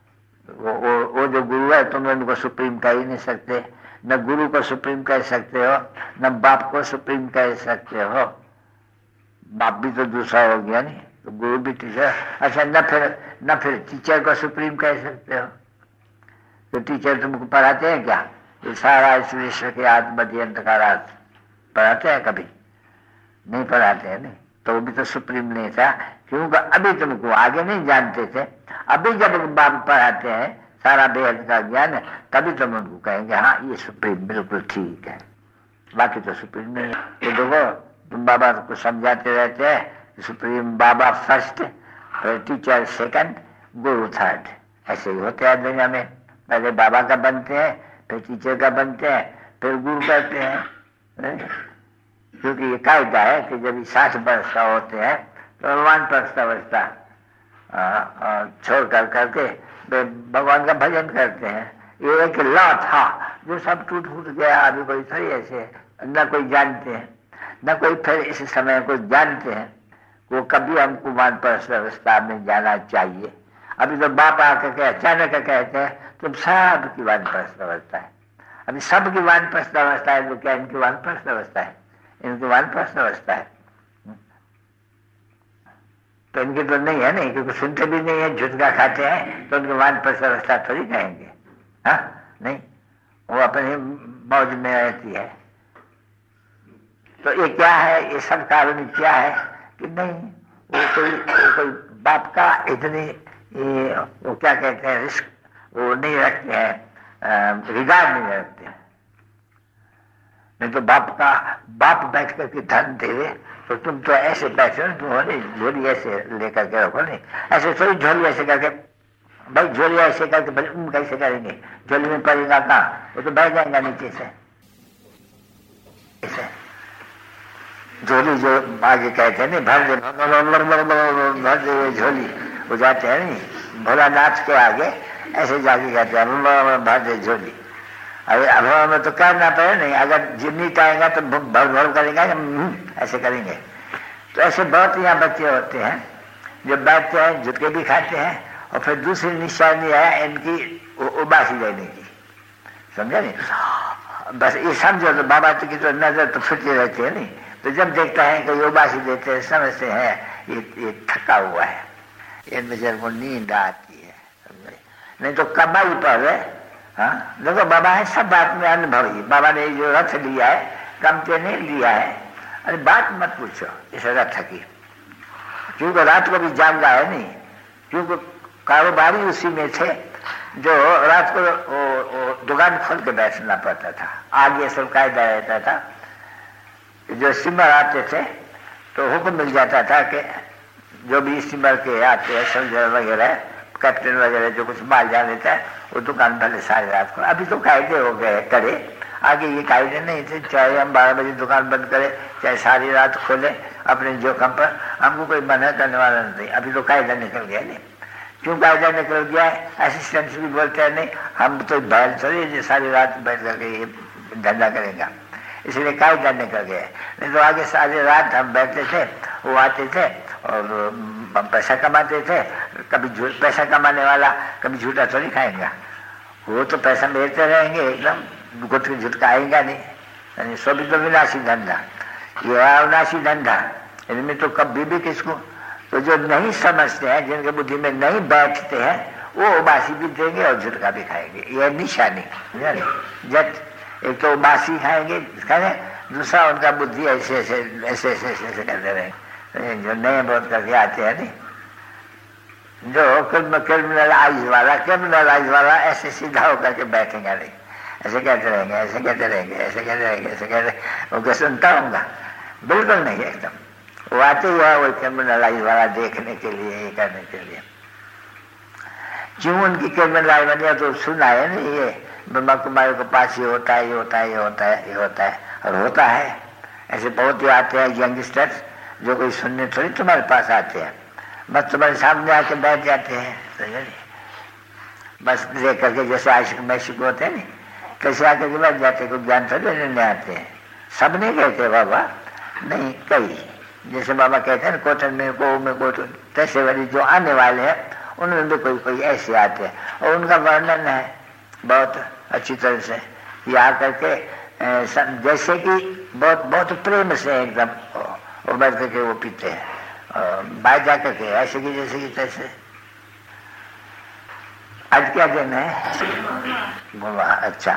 वो जो गुरु है तुम उनको सुप्रीम कह ही नहीं सकते, न गुरु को सुप्रीम कह सकते हो, न बाप को सुप्रीम कह सकते हो। बाप भी तो दूसरा हो गया नहीं, तो गुरु भी टीचर। अच्छा, न फिर टीचर को सुप्रीम कह सकते हो। तो टीचर तुमको पढ़ाते हैं क्या? ये सारा इस विश्व के आत्मध्यंत का राज पढ़ाते हैं? कभी नहीं पढ़ाते हैं नहीं। तो वो भी तो सुप्रीम नहीं था, क्योंकि अभी तुमको आगे नहीं जानते थे। अभी जब बाप पढ़ाते हैं सारा बेहद का ज्ञान, तभी तुम उनको कहेंगे हाँ ये सुप्रीम बिल्कुल ठीक है, बाकी तो सुप्रीम नहीं है। तो देखो तुम बाबा को समझाते रहते हैं, सुप्रीम बाबा फर्स्ट, फिर टीचर सेकंड, गुरु थर्ड। ऐसे ही होते हैं दुनिया में, पहले बाबा का बनते हैं, फिर टीचर का बनते हैं, फिर गुरु करते हैं। क्योंकि ये कायदा है कि जब 60 वर्ष का होते हैं तो वानप्रस्थ अवस्था छोड़ कर करके भगवान का भजन करते हैं। ये एक लॉ था जो सब टूट फूट गया। अभी कोई थोड़ी ऐसे न कोई जानते हैं, न कोई फिर इस समय को जानते हैं वो कभी हमको वानप्रस्थ अवस्था में जाना चाहिए। अभी तो बाप आकर के अचानक कहते हैं तुम सबकी वानप्रस्थ अवस्था है। अभी सबकी वानप्रस्थ अवस्था है तो क्या इनकी वानप्रस्थ अवस्था है? इनकी वानप्रस्थ अवस्था है तो इनकी तो नहीं है नहीं, क्योंकि सुनते भी नहीं है, झुटका खाते हैं, तो उनकी वानप्रस्थ अवस्था थोड़ी कहेंगे। हाँ नहीं, वो अपने मौज में रहती है। तो ये क्या है? ये सब कारण क्या है कि नहीं वो कोई बाप का इतनी वो क्या कहते हैं रिस्क वो नहीं रखते हैं, रिगार्ड नहीं रखते हैं। नहीं तो बाप बैठ करके धन दे दे तो तुम तो ऐसे बैठे हो, तुम झोली ऐसे लेकर के रखो, नहीं ऐसे थोड़ी झोली ऐसे करके, भाई झोली ऐसे करके भाई कैसे करेंगे, झोली में पड़ेगा कहाँ, वो तो बैठ जाएगा नीचे से। ऐसे झोली जो आगे कहते हैं नहीं, भर दे झोली, वो जाते हैं नहीं भोलानाथ के आगे ऐसे जाके कहते हैं भर दे झोली। अरे अभाव में तो करना पड़े नहीं, अगर जिन्नी कहेंगे तो भर भर करेंगे, ऐसे करेंगे। तो ऐसे बहुत यहाँ बच्चे होते हैं जो बैठते हैं, झुटके भी खाते हैं, और फिर दूसरी निशानी है इनकी उबासी लेने की, समझा नहीं। बस ये समझो तो बाबा की तो नजर तो फिरती रहती है नहीं, तो जब देखता है कि उबासी देते हैं समझते हैं ये थका हुआ है, इनमें जब को नींद आती है, नहीं तो कमाई पर है। हाँ देखो बाबा है सब बात में अनुभवी, बाबा ने जो रथ लिया है कम पे नहीं लिया है। अरे बात मत पूछो इस रथ की, क्योंकि रात को भी जाग रहा है नहीं, क्योंकि कारोबारी उसी में थे जो रात को दुकान खोल के बैठना पड़ता था, आगे सब कायदा रहता था। जो स्टीमर आते थे तो हुक्म मिल जाता था कि जो भी स्टीमर के आते हैं सोल्जर वगैरह कैप्टन वगैरह जो कुछ माल जा लेता है वो दुकान भले सारी रात को। अभी तो कायदे हो गए करे, आगे ये कायदे नहीं थे, चाहे हम 12 बजे दुकान बंद करें चाहे सारी रात खोले अपने जोखम पर, हमको कोई मना करने वाला नहीं। अभी तो कायदा निकल गया नहीं, क्यों कायदा निकल गया है, असिस्टेंट भी बोलते हैं नहीं हम तो बैल थोड़ी सारी रात बैठ करके ये धंधा करेगा, इसलिए कायदा निकल गया। नहीं तो आगे सारी रात हम बैठते थे, वो आते थे और पैसा कमाते थे। कभी पैसा कमाने वाला कभी झूठा थोड़ी खाएगा, वो तो पैसा मिलते रहेंगे एकदम, गुट झुटका आएगा नहीं। सो भी तो विनाशी धंधा, ये अविनाशी धंधा, इनमें तो कभी भी किसको, तो जो नहीं समझते हैं जिनके बुद्धि में नहीं बैठते हैं वो उबासी भी देंगे और झुटका भी खाएंगे। यह निशानी जट, एक तो उबासी खाएंगे, दूसरा उनका बुद्धि ऐसे ऐसे ऐसे ऐसे ऐसे करते रहेंगे। जो नए बोध करके आते हैं नहीं, जो क्रिमिनल आइज वाला ऐसे सीधा होकर के बैठेगा नहीं, ऐसे कहते रहेंगे ऐसे कहते रहेंगे ऐसे कहते रहेंगे ऐसे कहते, उनको सुनता होगा बिल्कुल नहीं एकदम। वो आते ही है वो क्रिमिनल आइज वाला देखने के लिए, ये करने के लिए। क्यों उनकी क्रिमिनल आइज बनी तो सुना है नहीं, ये ब्रह्मा कुमारी के पास ये होता है ये होता है ये होता है ये होता है, और होता है। ऐसे बहुत ही आते हैं यंगस्टर्स जो कोई सुनने थोड़ी तुम्हारे पास आते हैं, बस तुम्हारे सामने आके बैठ जाते हैं, बस देख करके जैसे आशिक मैशिक होते हैं नहीं, कैसे आकर के बैठ जाते, कोई ज्ञान थोड़ी लेने आते हैं। सब नहीं कहते बाबा, नहीं कई, जैसे बाबा कहते हैं कोटन में को तैसे वाली जो आने वाले हैं उनमें भी कोई कोई ऐसे आते हैं, और उनका वर्णन है बहुत अच्छी तरह से, ये आकर के जैसे कि बहुत बहुत प्रेम से एकदम वो बैठ करके वो पीते हैं, बाहर जाकर के ऐसे कि जैसे कि तैसे। आज क्या दिन है? गुरुवार। अच्छा,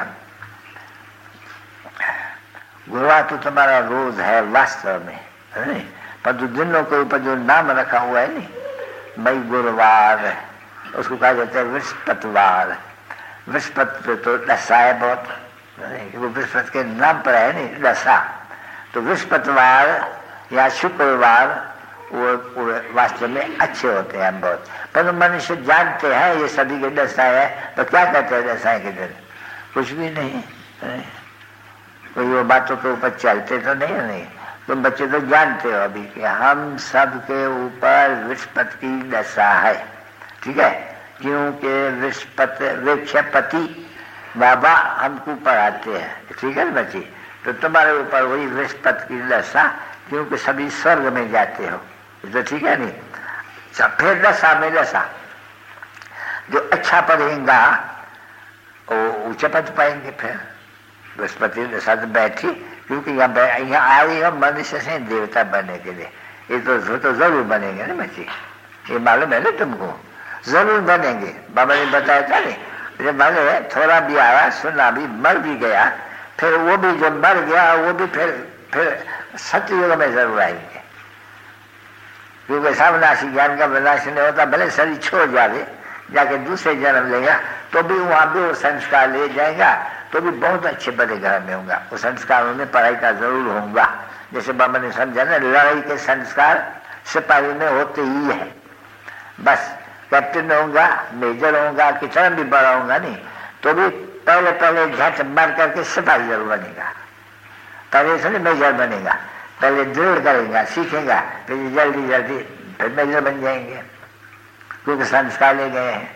गुरुवार तो तुम्हारा रोज है वास्तव में, नहीं? पर जो दिनों के ऊपर जो नाम रखा हुआ है नहीं भाई गुरुवार, उसको कहा जाता है बृहस्पतिवार। बृहस्पति तो दशा है बहुत, वो बृहस्पति के नाम पर है नहीं दशा, तो बृहस्पतिवार या शुक्रवार वो वास्तव में अच्छे होते हैं बहुत। पर मनुष्य जानते हैं ये सभी के दशा है, तो क्या कहते हैं दशा के दिन? कुछ भी नहीं, कोई वो बातों के ऊपर चलते तो नहीं। तुम बच्चे तो जानते हो अभी कि हम सब के ऊपर बृहस्पति की दशा है, ठीक है? क्योंकि वृक्षपति बाबा हमको पढ़ाते हैं, ठीक है बच्चे? तो तुम्हारे ऊपर वही बृहस्पति की दशा, क्योंकि सभी स्वर्ग में जाते हो, तो ठीक है नहीं? फिर दशा में दशा जो अच्छा पढ़ेगा वो ऊंचे पद पाएंगे। फिर बृहस्पति दशा तो बैठी, क्योंकि यहाँ आई हो मनुष्य से देवता बनने के लिए, ये तो जरूर बनेंगे ना बच्चे, ये मालूम है ना तुमको, जरूर बनेंगे। बाबा ने बताया था नहीं, मालूम थोड़ा भी आया सुना भी मर भी गया, फिर वो भी जो मर गया वो भी फिर सत्ययुग में जरूर आएंगे। क्योंकि सावनाशी ज्ञान का विनाश नहीं होता। भले शरीर छोड़ जाए, जाके दूसरे जन्म लेगा तो भी वहां भी वो संस्कार ले जाएगा, तो भी बहुत अच्छे बड़े घर में होगा। वो संस्कारों में पढ़ाई का जरूर होगा। जैसे बाबा ने समझा ना, लड़ाई के संस्कार सिपाही में होते ही है। बस कैप्टन होगा, मेजर होगा, कितना भी बड़ा होगा नहीं, तो भी पहले पहले झट मार करके सिपाही जरूर बनेगा। पहले से मेजर बनेगा, पहले दृढ़ करेगा, सीखेगा, फिर जल्दी जल्दी फिर मेजर बन जाएंगे, क्योंकि संस्कार ले गए हैं।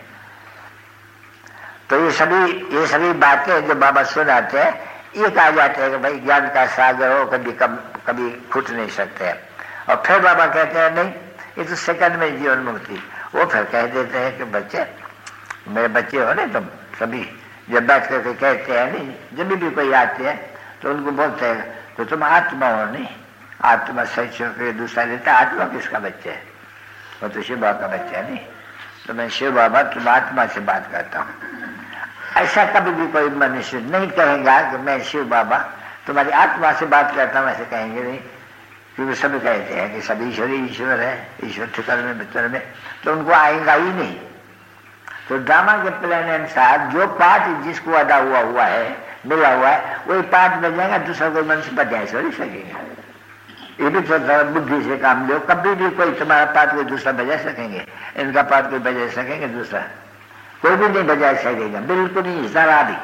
तो ये सभी बातें जो बाबा सुनाते हैं, ये कहा जाता है कि भाई ज्ञान का सागर हो, कभी फूट नहीं सकते हैं। और फिर बाबा कहते हैं नहीं, ये तो सेकंड में जीवन मुक्ति। वो फिर कह देते हैं कि बच्चे, मेरे बच्चे हो ना तुम सभी, जब बैठ करके कहते हैं नहीं, जब भी कोई आते हैं तो उनको बोलते हैं तो तुम आत्मा हो नहीं, आत्मा सच होकर दूसरा लेता, आत्मा किसका बच्चा है? वो तो शिव बाबा का बच्चा है नहीं। तो मैं शिव बाबा तुम आत्मा से बात करता हूँ। ऐसा कभी भी कोई मनुष्य नहीं कहेगा कि मैं शिव बाबा तुम्हारी आत्मा से बात करता हूँ, ऐसे कहेंगे नहीं। क्योंकि सभी कहते हैं कि सभी ईश्वर है, ईश्वर ठिकाने में भीतर में, तो उनको आएगा ही नहीं। तो ड्रामा के प्लान अनुसार जो पाठ जिसको अदा हुआ है, मिला हुआ है, वही पाठ बजाएगा, दूसरा कोई मनुष्य बजाए सो नहीं सकेगा। ये भी थोड़ा बुद्धि से काम लो। कभी भी कोई तुम्हारा पाठ कोई दूसरा बजा सकेंगे, इनका पाठ कोई बजा सकेंगे, दूसरा कोई भी नहीं बजा सकेगा, बिल्कुल नहीं, जरा भी।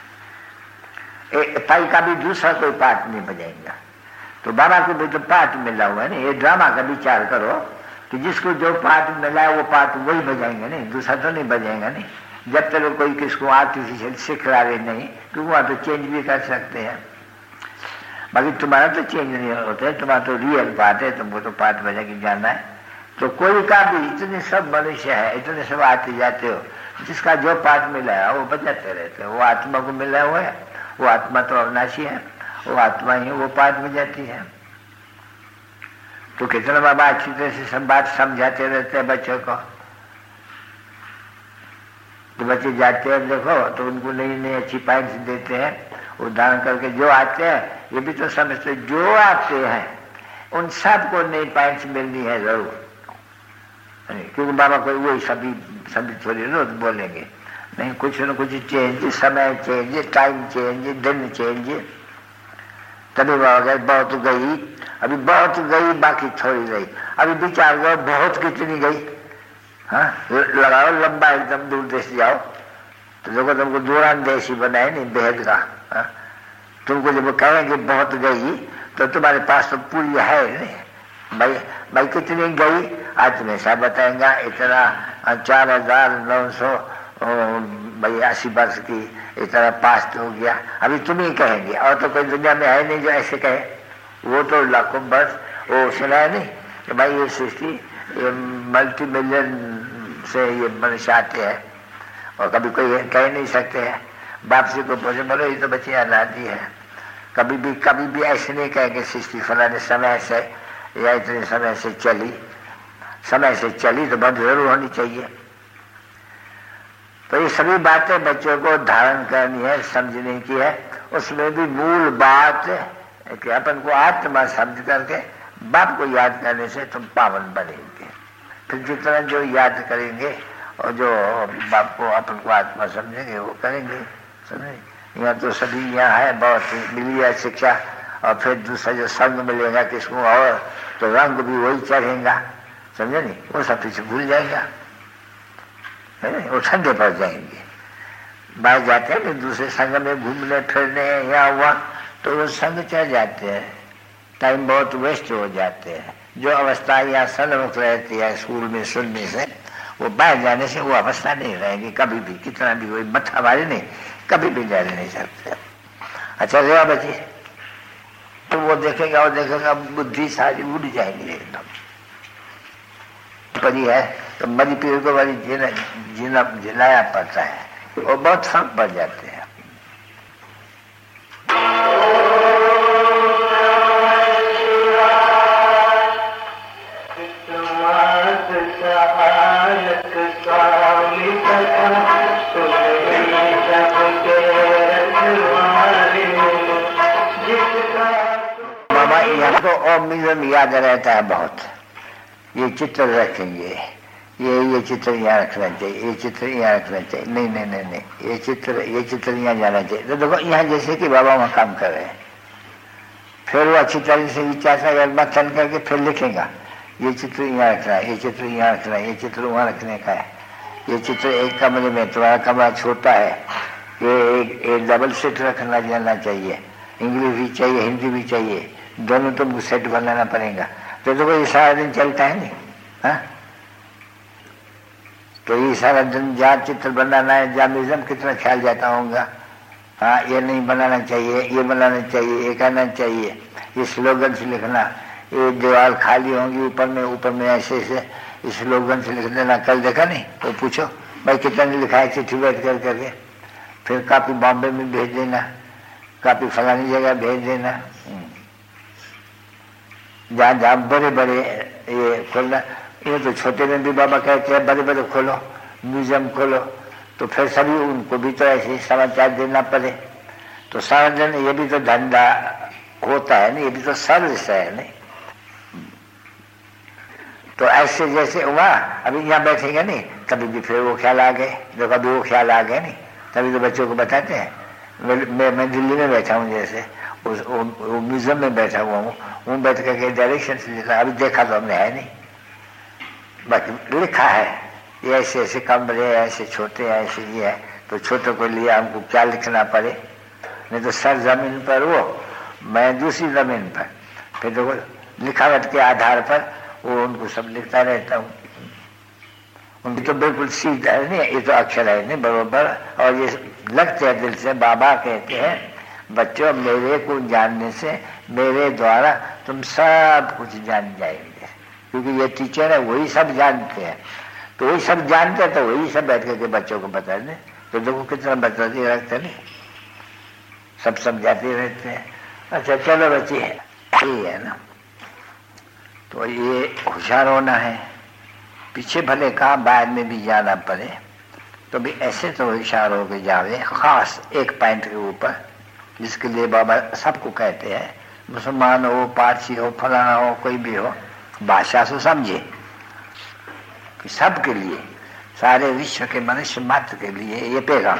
पाई का भी दूसरा कोई पाठ नहीं बजाएगा। तो बाबा को भी तो पाठ मिला हुआ है ना। ये ड्रामा का विचार करो कि जिसको जो पाठ मिला है वो पाठ वही बजाएंगे नहीं, दूसरा तो नहीं बजाएगा नहीं। जब तक कोई किसको आर्टिफिशियल सिखला रहे नहीं, क्योंकि वहां तो चेंज भी कर सकते हैं। बाकी तुम्हारा तो चेंज नहीं होता है, तुम्हारा तो रियल पाठ है, तुमको तो पाठ बजा के जाना है। तो कोई का भी, इतने सब मनुष्य है, इतने सब आते जाते हो, जिसका जो पाठ मिला है वो बजाते रहते हैं। वो आत्मा को मिला हुआ है, वो आत्मा तो अविनाशी है, वो आत्मा ही वो पाठ बजाती है। तो कितना बाबा अच्छी तरह से सब बात समझाते रहते हैं बच्चों को। तो बच्चे जाते हैं देखो, तो उनको नई नई अच्छी पॉइंट्स देते हैं, उदाहरण करके। जो आते हैं ये भी तो समझते, जो आते हैं उन सबको नई पॉइंट्स मिलनी है जरूर, क्योंकि बाबा कोई वही सभी थोड़ी रोज बोलेंगे नहीं, कुछ न कुछ चेंज, समय चेंज, टाइम चेंज, दिन चेंज। तभी बाबा गए, बहुत गई, अभी बहुत गई, बाकी थोड़ी रही। अभी विचार करो बहुत कितनी गई। हाँ, लगाओ लंबा एकदम दूर देश जाओ तो देखो तुमको दूरान देश ही बनाए नहीं बेहद का। हाँ? तुमको जब कहेंगे बहुत गई तो तुम्हारे पास तो पूरी है नहीं। भाई कितनी गई आज तुम्हें सब बताएंगा, इतना 4980 80 वर्ष की इतना पास तो हो गया। अभी तुम ही कहेंगे, और तो कोई दुनिया में है नहीं जो ऐसे कहे। वो तो लाखों वर्ष वो सुना है नहीं कि भाई ये सृष्टि, ये मल्टी मिलियन से ये मनुष्य आते हैं, और कभी कोई कह नहीं सकते हैं। वापसी को पूछे, बोलो ये तो बच्चे अनादि है। कभी भी ऐसे नहीं कहेंगे सृष्टि फलाने समय से या इतने समय से चली तो बंद जरूर होनी चाहिए। तो ये सभी बातें बच्चों को धारण करनी है, समझने की है। उसमें भी मूल बात कि अपन को आत्मा समझ करके बाप को याद करने से तुम पावन बनेंगे। फिर जितना जो याद करेंगे और जो बाप को अपन को आत्मा समझेंगे वो करेंगे। समझे, यहाँ तो सभी यहाँ है, बहुत मिली है शिक्षा। और फिर दूसरा जो संग मिलेगा किसको, और तो रंग भी वही चढ़ेगा। समझे नहीं, वो सब पीछे भूल जाएगा, है वो ठंडे पड़ जाएंगे। बाहर जाते हैं दूसरे संग में घूमने फिरने या हुआ तो वो संग चढ़ जाते हैं, टाइम बहुत वेस्ट हो जाते हैं। जो अवस्था या सन्मुख रहती है स्कूल में सुनने से, वो बाहर जाने से वो अवस्था नहीं रहेगी कभी भी। कितना भी कोई मत्था मारे नहीं, कभी भी जा नहीं सकते। अच्छा रेवा बची तो वो देखेगा बुद्धि सारी उड़ जाएगी एकदम। परी है तो मरी पीर को बड़ी जिलाया पड़ता है, वो बहुत फर्क पड़ जाते हैं। बाबा यहाँ तो ओमिज्म याद रहता है बहुत। ये चित्र रखेंगे, ये चित्र यहाँ रखना चाहिए, ये चित्र यहाँ रखना चाहिए, नहीं नहीं नहीं नहीं, ये चित्र यहाँ जाना चाहिए। तो देखो यहाँ जैसे कि बाबा वहाँ काम कर रहे हैं, फिर वो अच्छी तरह से विचार मंथन करके फिर लिखेगा, ये चित्र यहाँ रखना है, ये चित्र यहाँ रखना है, ये चित्र वहाँ रखने का है, ये चित्र एक कमरे में, तुम्हारा कमरा छोटा है, ये एक डबल सेट रखना जाना चाहिए, इंग्लिश भी चाहिए हिंदी भी चाहिए, दोनों तुमको सेट बनाना पड़ेगा। तो देखो ये सारा दिन चलता है नहीं, हाँ? तो ये सारा दिन जहाँ चित्र बनाना है, जहाँ म्यूजियम कितना ख्याल जाता होगा, हाँ ये नहीं बनाना चाहिए, ये बनाना चाहिए, ये करना चाहिए, ये स्लोगन से लिखना, ये दीवार खाली होंगी ऊपर में ऐसे इस स्लोगन से लिख देना। कल देखा नहीं, तो पूछो भाई कितना लिखा है, चिट्ठी बैठ करके, फिर कापी बॉम्बे में भेज देना, कापी फलानी जगह भेज देना, जहाँ बड़े बड़े ये खोलना। ये तो छोटे में भी बाबा कहते हैं बड़े बड़े खोलो, म्यूजियम खोलो, तो फिर सभी उनको भी तो ऐसे समाचार देना पड़े। तो सारा दिन ये भी तो धंधा होता है ना, ये भी तो सर्विस है नहीं। तो ऐसे जैसे हुआ, अभी यहाँ बैठेंगे नहीं, कभी भी फिर वो ख्याल आ गए, जो कभी वो ख्याल आ गए नहीं, तभी तो बच्चों को बताते हैं। मैं दिल्ली में बैठा हूँ, जैसे उस म्यूजियम में बैठा हुआ हूँ, बैठ करके डायरेक्शन से लिखा, अभी देखा तो हमने है नहीं, बाकी लिखा है ये ऐसे ऐसे कमरे ऐसे छोटे ऐसे ये है। तो छोटे को लिए हमको क्या लिखना पड़े, नहीं तो सर जमीन पर वो, मैं दूसरी जमीन पर, फिर देखो लिखावट के आधार पर वो उनको सब लिखता रहता हूँ। उनकी तो बिल्कुल सीधा है नहीं, ये तो अक्षर है नहीं बरोबर, और ये लगते हैं दिल से। बाबा कहते हैं बच्चों मेरे को जानने से मेरे द्वारा तुम सब कुछ जान जाएंगे, क्योंकि ये टीचर है वही सब जानते हैं। तो वही सब जानते हैं तो वही सब बैठ करके बच्चों को बता दें। तो देखो कितना बताते रहते नहीं, सब समझाते रहते हैं। अच्छा चलो बच्चे यही है ना, तो ये होशियार होना है, पीछे भले कहा बाद में भी जाना पड़े, तो भी ऐसे तो होशियार हो के जावे, खास एक पॉइंट के ऊपर, जिसके लिए बाबा सबको कहते हैं, मुसलमान हो पारसी हो फलाना हो कोई भी हो, भाषा से समझे कि सबके लिए, सारे विश्व के मनुष्य मात्र के लिए ये पैगाम।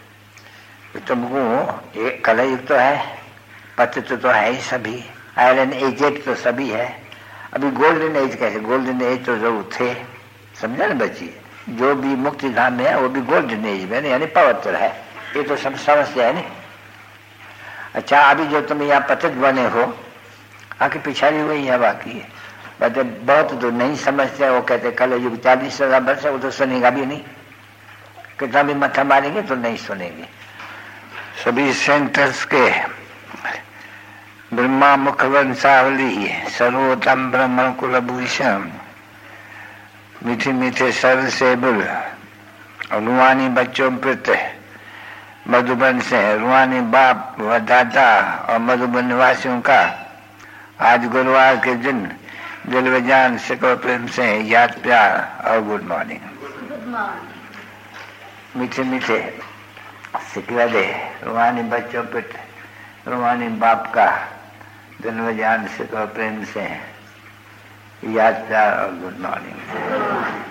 तुमको ये कलयुग तो है, पतित तो है ही सभी, आयरन एज तो सभी है, अभी गोल्डन एज कैसे, गोल्डन एज तो जरूर थे, समझा ना बच्ची, जो भी मुक्ति धाम में है वो भी गोल्डन एज में यानी पवित्र है, ये तो सब समझते है नहीं। अच्छा अभी जो तुम यहाँ पतित बने हो, आके पिछाड़ी हुई है, बाकी बट बहुत तो नहीं समझते, वो कहते कल युग 40,000 वर्ष है, वो तो सुनेगा भी नहीं, कितना भी मत्था मारेंगे तो नहीं सुनेंगे। सभी सेंटर्स के ब्रह्मा मुख वंशावली सर्वोत्तम ब्रह्म कुलभूषण, मीठे मीठे सर से बुल, रुहानी बच्चों प्रति मधुबन से रुहानी बाप व दादा और मधुबन निवासियों का आज गुरुवार के दिन दिल व जान से प्रेम से याद प्यार और गुड मॉर्निंग। मीठे मीठे सिकला दे रुहानी बच्चों प्रति रुहानी बाप का दिल व जान से प्रेम से याद प्यार और गुड मॉर्निंग।